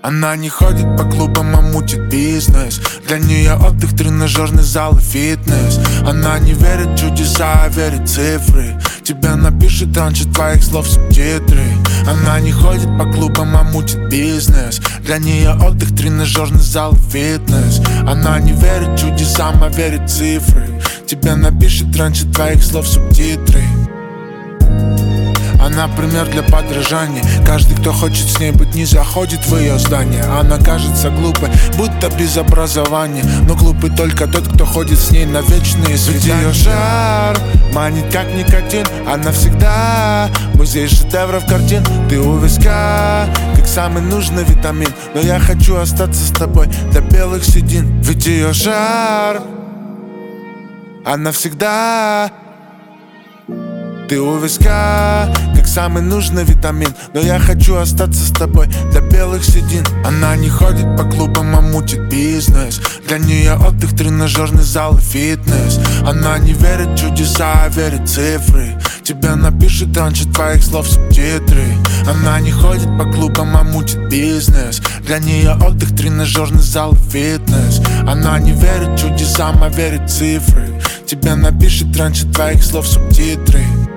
Она не ходит по клубам, а мутит бизнес. Для нее отдых, тренажерный зал и фитнес. Она не верит в чудеса, а верит в цифры. Тебе напишет раньше твоих слов субтитры. Она не ходит по клубам, а мутит бизнес. Для нее отдых, тренажерный зал и фитнес. Она не верит в чудесам, а верит в цифры. Тебе напишет раньше твоих слов субтитры. Она пример для подражания. Каждый, кто хочет с ней быть, не заходит в ее здание. Она кажется глупой, будто без образования. Но глупый только тот, кто ходит с ней на вечные свидания. Ведь ее жар манит как никотин. Она всегда музей шедевров картин. Ты у виска, как самый нужный витамин. Но я хочу остаться с тобой до белых седин. Ведь ее жар, она всегда. Ты у виска, как самый нужный витамин. Но я хочу остаться с тобой до белых седин. Она не ходит по клубам, а мутит бизнес. Для нее отдых, тренажерный зал и фитнес. Она не верит в чудеса, а верит в цифры. Тебе напишет раньше твоих слов субтитры. Она не ходит по клубам, а мутит бизнес. Для нее отдых, тренажерный зал и фитнес. Она не верит в чудесам, а верит в цифры. Тебе напишет раньше твоих слов субтитры.